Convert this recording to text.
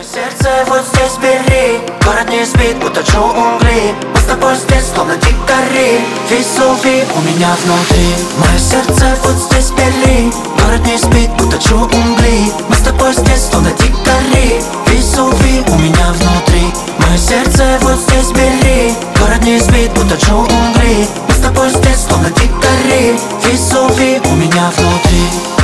Мое сердце вот здесь бери, город не спит, будто джунгли. Мы с тобой здесь, словно дикари, Везувий у меня внутри. Мое сердце вот здесь бери, город не спит, будто джунгли. Мы с тобой здесь, словно дикари, Везувий у меня внутри. Мое сердце вот здесь бери, город не спит, будто джунгли. Мы с тобой здесь, словно дикари, Везувий у меня внутри.